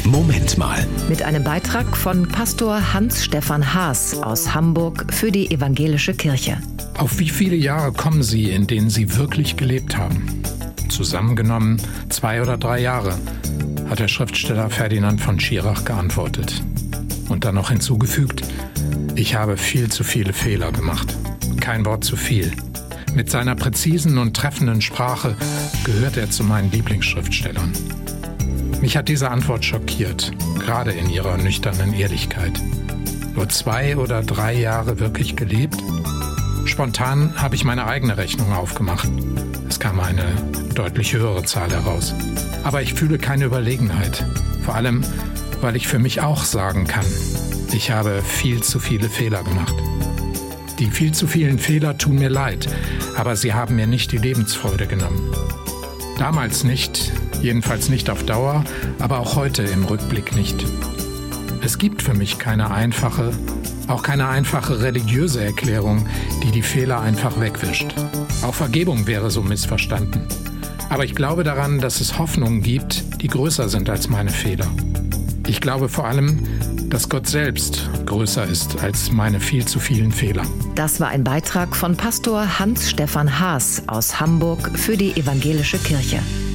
Moment mal. Mit einem Beitrag von Pastor Hans-Stefan Haas aus Hamburg für die Evangelische Kirche. Auf wie viele Jahre kommen Sie, in denen Sie wirklich gelebt haben? Zusammengenommen 2 oder 3 Jahre, hat der Schriftsteller Ferdinand von Schirach geantwortet. Und dann noch hinzugefügt: Ich habe viel zu viele Fehler gemacht. Kein Wort zu viel. Mit seiner präzisen und treffenden Sprache gehört er zu meinen Lieblingsschriftstellern. Mich hat diese Antwort schockiert, gerade in ihrer nüchternen Ehrlichkeit. Nur 2 oder 3 Jahre wirklich gelebt? Spontan habe ich meine eigene Rechnung aufgemacht. Es kam eine deutlich höhere Zahl heraus. Aber ich fühle keine Überlegenheit. Vor allem, weil ich für mich auch sagen kann: Ich habe viel zu viele Fehler gemacht. Die viel zu vielen Fehler tun mir leid, aber sie haben mir nicht die Lebensfreude genommen. Damals nicht, jedenfalls nicht auf Dauer, aber auch heute im Rückblick nicht. Es gibt für mich keine einfache religiöse Erklärung, die die Fehler einfach wegwischt. Auch Vergebung wäre so missverstanden. Aber ich glaube daran, dass es Hoffnungen gibt, die größer sind als meine Fehler. Ich glaube vor allem, dass Gott selbst größer ist als meine viel zu vielen Fehler. Das war ein Beitrag von Pastor Hans-Stefan Haas aus Hamburg für die Evangelische Kirche.